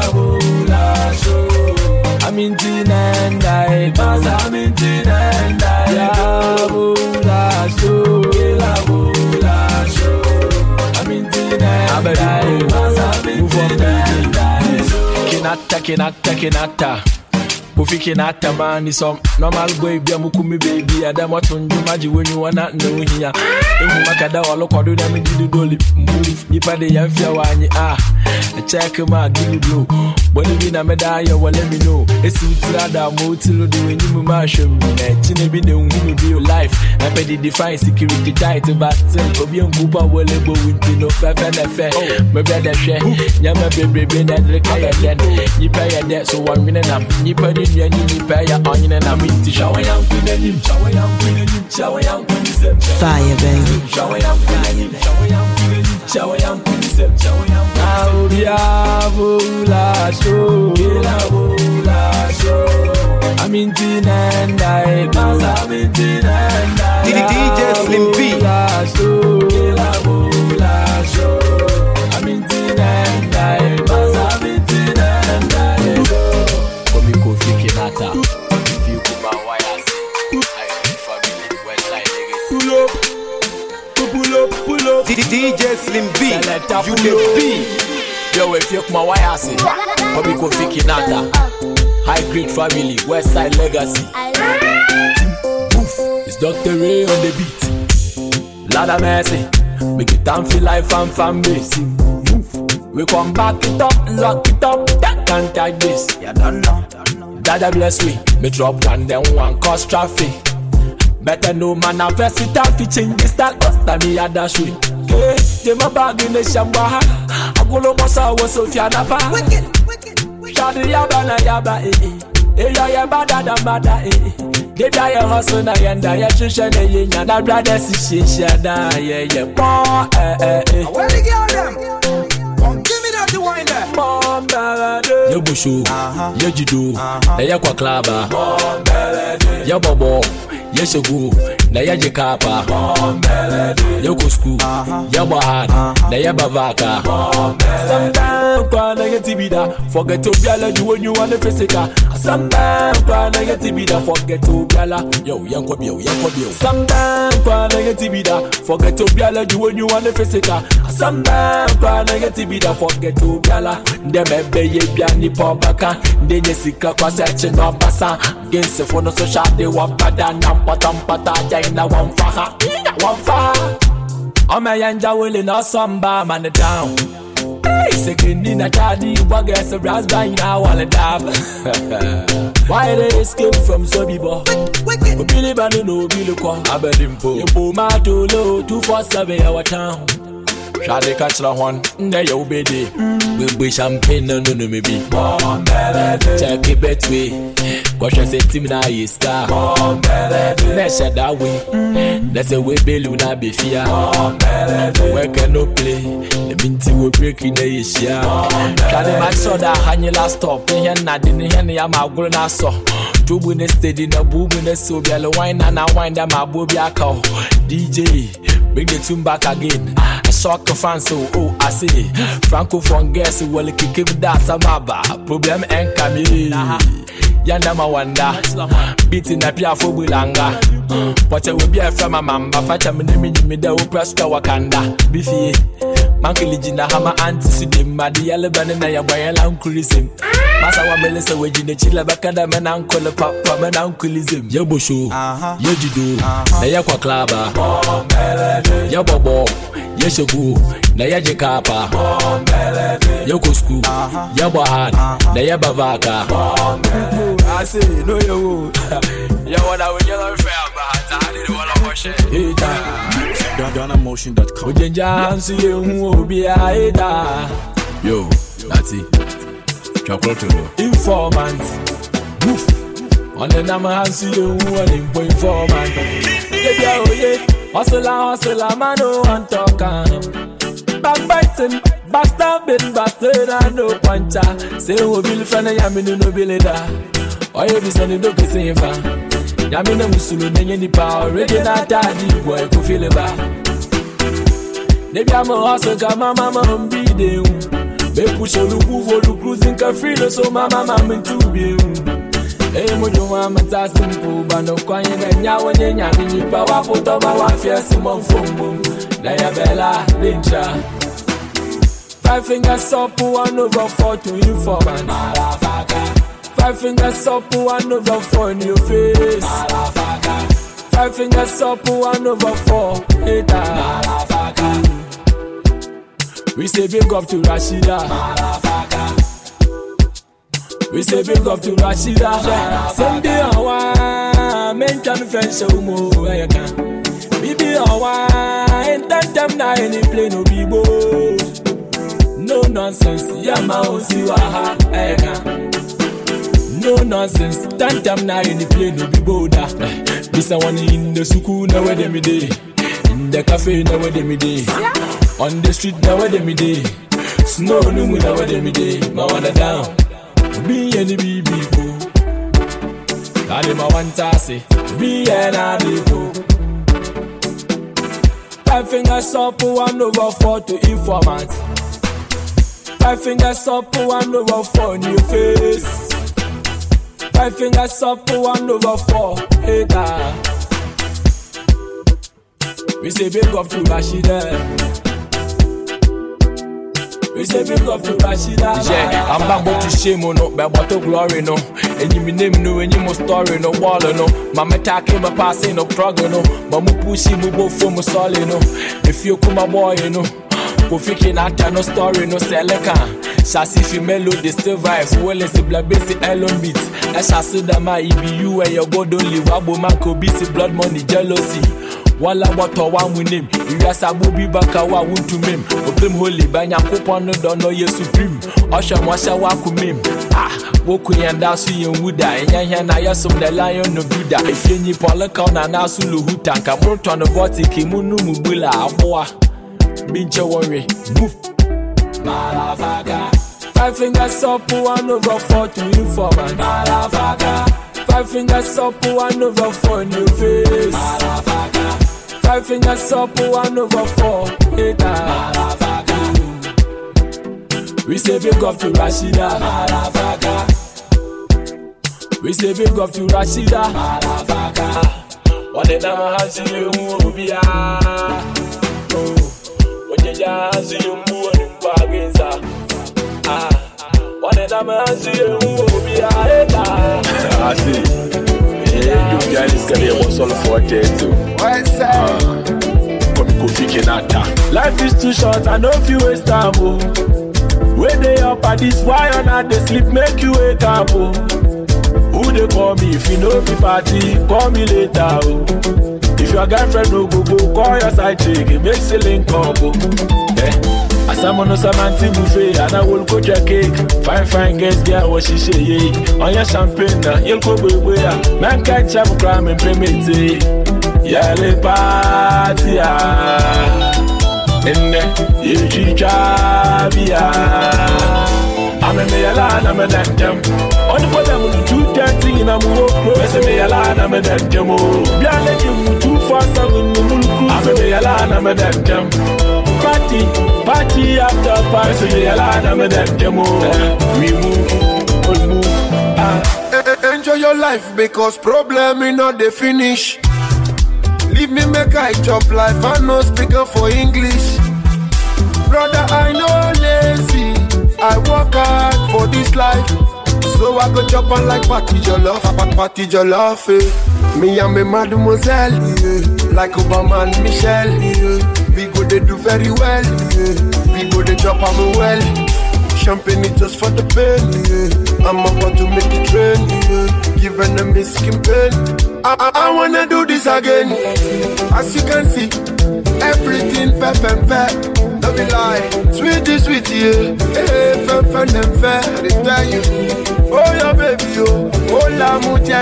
I'm in tin and I pass, I'm in tin and I Yabula show, I'm in tin and I pass, I'm in tin and I Kinata Puffy Kinata man is some normal boy, Biamukumi baby, and I'm watching you magic when you wanna know here. Makada or look or do them do dolly move. You pay the young one, check my give blue. When you win a medal, well, let me know. It's rather more till doing you mushroom. Chinny be the woman be your life. I pay the define security tight, but still, Obian Cooper will go into no fair and affair. My brother share, Yama baby, that recover then. You pay a debt, so 1 minute, you pay it, you pay your onion and I'm in to shower young queen, shower young queen, shower young queen. Fire, baby. Shower young queen, shower young queen, shower young queen, shower young queen. I'm in tin and I pass, I'm in tin and I DJ Slim B. I'm in tin and I pass, I'm in tin and I Come you go flick nata. If you come my wire say I keep family Westside Legacy. Pull up DJ Slim B. You the B. Yo, if you come my wire say come you go flick nata. High grade family, Westside Legacy. Oof, it's Dr. Ray on the beat. Lord of mercy, make it time feel like family. Oof, we come back it up, lock it up, that can't take this. You don't know. Dada bless me drop one then one cause traffic. Better no man a versatile fi change the style. That me a dash way. Hey, they my bag in the shamba. I go lo bossa wo Sofia Napa. Shadi yaba na yaba eh yaba da mada They die a hustle na yanda ya chisha na yenya na brother si shisha da yeah boy Where the girl them? Come give me that wine there. Mom melody Yo bushu, yo jidu, na ya kwa klaba. Mom melody Yo bobo, yo shogu, na ya jikapa. Mom melody Yo kusku, yo bahad, na ya bavaka. Sometimes kwa na get tibida forget to biala you when you want the physical. Sometimes kwa na get tibida forget to biala. Yo, yanko bio. Sometimes kwa na get tibida forget to biala you when you want the physical. Sometimes kwa na get tibida forget to biala. Dem be ye bia ni pobaka. De nyesika kwa search no basa. Against the phone so sharp they want bada nampata jaina one faha. Oh my yanja willing or samba man down. Hey, second in a daddy, what gets a brass bang now all a dab. Why they escape from Sobibo? Billy Banu, Billy Kwa, Abedimpo. You boom out to low 247 our town. Try to catch the one, there you be there. We'll be champagne, no, maybe. Check it betway. Cause I say, Tim na is car. Let's shut that way. That's a way, Beluna be fear. Where can no play? The minty will break in the issue. Try to match so that hang last stop. In here, not in here, I'm out going to saw. Two winners steady in a boob in the so be a wine and I wind them my booby a cow. DJ, bring the tune back again. I shock the fans so I say Franco from guess well kick it that samaba. Problem and Camille. Yanda ma wanda beating na pia fo bulanga. But I will be a from my mamba. Facha me me da presta wakanda. Bifi Mankili jina hama anti sidim. Madi yale banana ya bayala unkulisim. Masa wa melesa weji ne chila bakanda mena unkole papa mena unkulism. Yo bushu, yo jidu, na ya kwa klaba. Yo bobo, yo shogu, na ya jikapa. Yo kusku, yo bahad, na ya bavaka. I say no yo. Yo what I will yellow fair but I did all of our shit. DonnaMotion.com. Ujenja hansi ye ubi aida. Yo, that's it. Chocolate. Informant. Woof. On the name hansi ye informant. Yeah oh yeah. Hustler man no one talking. Backbiting, backstabbing, bastard and no puncher. Say who will friend yaminu no bilida. Oh you be sending dope say fa. Yamina musulu nenye ni pa already na daddy boy go feel it ba. Maybe I'm a hustle ka mama mbi de. Be push on the cruising ka free so mama to be. Hey mojo mama ta simple ba no kwanye na nya wonye nya ni pa wa poto ma wa fie simon fombo. Na ya bella danger. 5 fingers up 1/4 to informant. 5 fingers up 1/4 in your face. 5 fingers up 1/4 hater. We say big up to Rashida. We say big up to Rashida. Someday I want mention friends so more I can. Bibi I want that time na any play no bibo. No nonsense, yeah ma osiwa I can. No nonsense, that time na any play no bibo da. This one in the suku na where them dey. In the cafe na where them dey. On the street na where them dey. Snow no na where them dey. Ma wanna down. Be any BB go. Dale ma wanta say. Be any go. 5 fingers up 1/4 to informant. 5 fingers up 1/4 in your face. 5 fingers up 1/4 hater. We say big up to Rashida. We say big up to Rashida. Yeah, I'm back to shame no, but to glory no. And you name no, and you must story no, wall no. Mama talking my passing no struggle no. Mamu pushing me both for my soul no. If you come a boy no, go fiki after no story no seleka. Chassis female load the still vibes. Well as the black basic alone beat. Esasidama, if you and your God only, Wabo Mako, busy blood money, jealousy. Wala wato wa munim, Yasa Bubi Bakawa won't to mim. Open holy, Banya Kupano don't know your supreme. Osha Washa Wakumim. Woku and Dasu and Wuda, and Yan Ayasum the Lion of Buddha. If you need Polakon and Asulu Hutanka, Mort on the Vortic, Munu Mubula, Aboa. Bincha worry, move. Malafaka. 5 fingers up, 1 over 4 to you for man. Malafaka. 5 fingers up, 1 over 4 in your face. Malafaka. 5 fingers up, 1 over 4. Malafaka. We say big up to Rashida. Malafaka. We say big up to Rashida. Malafaka. What the damn has you Ubia? What the damn has you Mbagenza? What the damn has you Ubia? I see. Yeah, you guys can hear what's all for too. What's up? Come Kofi Kenata. Life is too short, I know if you waste time. When they up at this, why or not they sleep, make you wake up. Who they call me if you know the party, call me later. If your girlfriend no go, call your side chick, it makes a link up. As someone knows Samanti buffet, and I will cook your cake. Fine girls, there what she say. On your champagne, you'll go away. Man can't have a crime and payment. Yeah, le party. In the Yijabia. I'm a Mayalana, I'm a Dantam. On the bottom of the 230 in a move, Miss Mayalana, I'm a Dantam. Bialet 247 Muluku. I'm a Mayalana, I'm a Dantam. Party after party, Mayalana, I'm a Dantam. We move, we'll move. Enjoy your life because problem is not the finish. Leave me make I chop life, I no speaking for English. Brother, I know lazy. I work hard for this life, so I go chop on like party jollof, eh. Me and me mademoiselle, yeah. Like Obama and Michelle, yeah. We go they do very well, yeah. We go they chop on well. Champagne is just for the pain, yeah. I'm about to make it rain, yeah. Give enemy skin pain. I wanna do this again. As you can see, everything pep and pep. Don't be lie, sweet, yeah. Hey, fem, I tell you. Oh, yeah, baby, oh, la mucha,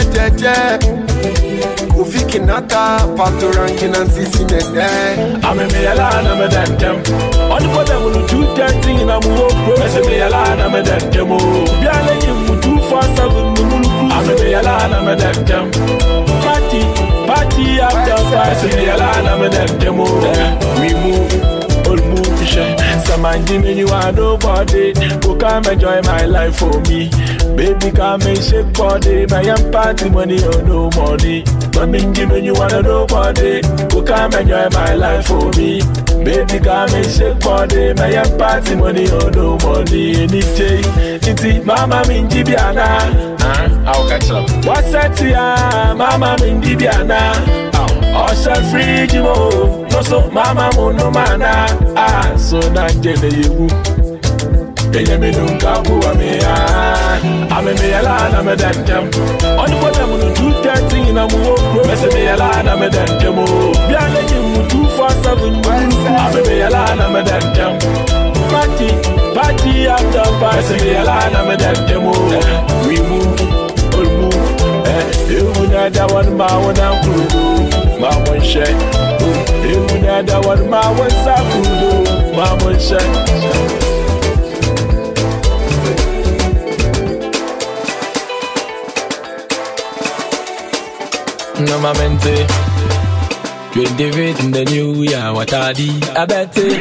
Kofi Kenata, Pato Rankin and Sisi Nene. I'm a Mayalana, I'm a Dantam. On the bottom of the 230 in a move, Miss Mayalana, I'm a Dantam. Bialet 247 Muluku. I'm a Mayalana, I'm a Dantam. Party after party, Mayalana, I'm a Dantam. We move. Samandi me you are nobody. Who come enjoy my life for me? Baby come and shake body. My young party money or no money. Mamingi me you are nobody. Who come enjoy my life for me? Baby come and shake body. My young party money or no money. Any day, it's Mama Minji Biana. I'll catch up. What's that ya? Mama Minji Biana. Osha free Jimo. No so Mama Mono Mana. So Nanjele you. Benjamin Kabu, I'm a Mayalana, I'm a Dantam. On the bottom of the 230 in a move, Miss Mayalana, I'm a Dantam. Bialet 247, I'm a Mayalana, I'm a Dantam. Party after party, Mayalana, I'm a Dantam. We move, we'll move. You would have one man, my one shake. You would have one man, one sakudo, my one shake. No mamente 28 in the new year, what I did, I bet it.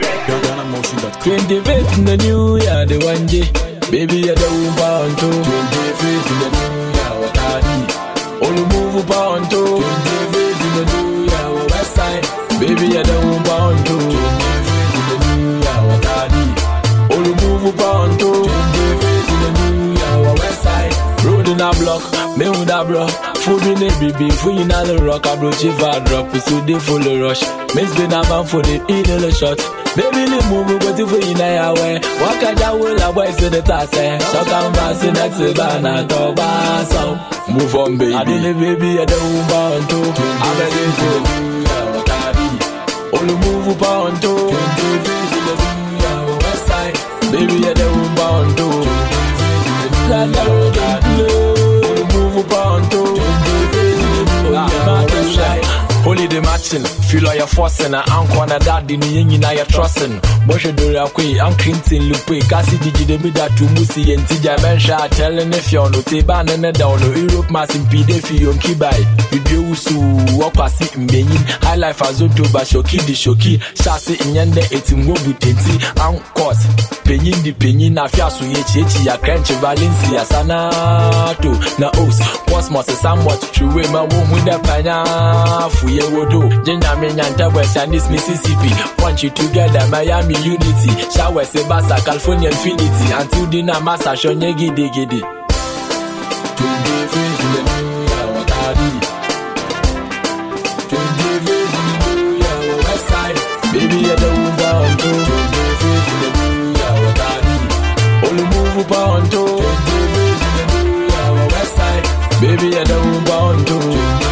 28 in the new year, the one day. Baby, I don't want to. 28 in the new year, what I did. All move upon to. 28 in the new year, west side. Baby, I don't want to. 28 in the new year, what I did. All move upon to. 28 in the new year, west side. Road in a block, me with a bro. Food in a baby, food in a rock, I brought you for drop, so they full rush. Miss been a man for the eagle shot. Baby, the move, but if we in a way, what can I will avoid the task? So come back in that banana, go back. So move on, baby. I didn't baby, I don't want to. I'm ready to only move upon to. West side, baby, I don't want to. Only move upon to. Holy the matching, feel like you're forcing. I'm gonna that in the yin you're trusting. Bush do your quay, I'm clinting Lupe, Cassie did you the that to Musi and Tija Mensha telling if you're no Taban and a down, Europe mass in PDF you Kibai. You do so walk a sit in Benin, high life as to Bashoki, the Shoki, Shasi in Yende, eating Wobutenti, and course. Penin the Penin, Afiasu Yechi, a Crench Valencia, Sanato, na os, Cosmos is somewhat true, my womb with the Panya. You will do Jenjamin and West and this Mississippi. Want you together, Miami Unity. Shower Sebasa, California Infinity. Until dinner, Massa, Shonyegi Digidi. West side, baby, I don't want to. Only move upon to. West side, baby, I don't want to.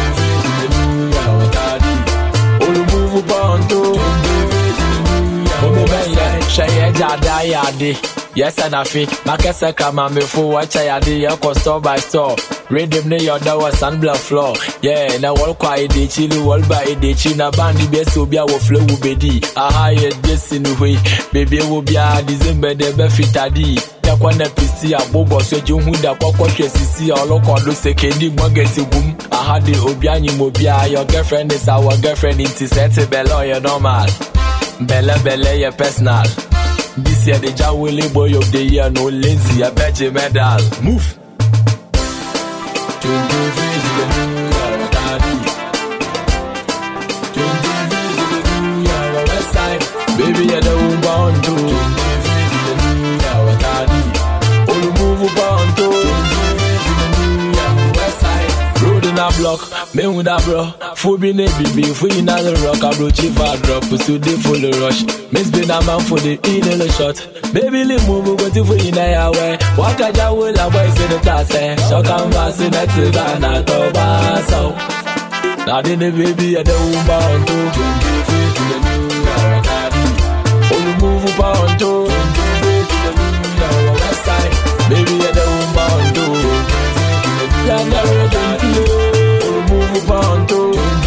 Yes, and I feel Makasa Kama before watch I had the store by store. Read them near your door, sunblock floor. Yeah, now all quiet, the chill, all by the china bandy, best will be our flow bedi. A higher just in the way, baby will be a December, the benefit adi. Yakwana PC, a bobo, so you who the pocket see all local second Mogesi boom. I had the Obiani Mobia, your girlfriend is our girlfriend in Tisette Bella, your normal. Bella, your personal. This year the Jawili boy of the year, no lazy, I bet you medal. Move. Baby, I don't want to. Only move upon to. West side, road in a block, me with a bro. Food in a baby, food in a rock, I brought you for a drop, so they full rush. Miss been a man for the eagle shot. Baby, leave move, but if we in a way, what can I will avoid the task? So come back in that Savannah, Tobasso. Now, then, baby, I don't want to. Only move upon to. West side, baby, I don't want to. Only move upon to.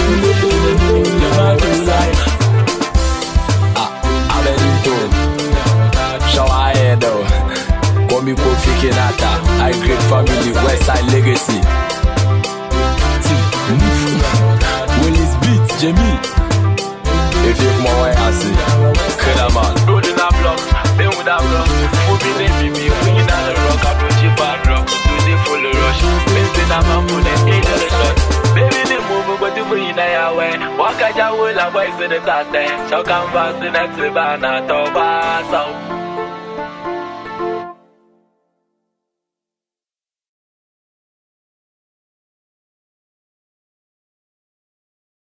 Komiko Fikinata, I great family, Westside legacy. Willis Beats, Jamie. If you come away, I see. Kedaman. Road in a block, then with a block. Moving in baby, we in a rock, I brought you bad rock. Do the full rush. Missing a man for the eagle shot. Baby, the move, but if we in a way, what can I will avoid the task? So come fast in that Savannah, Tobasso.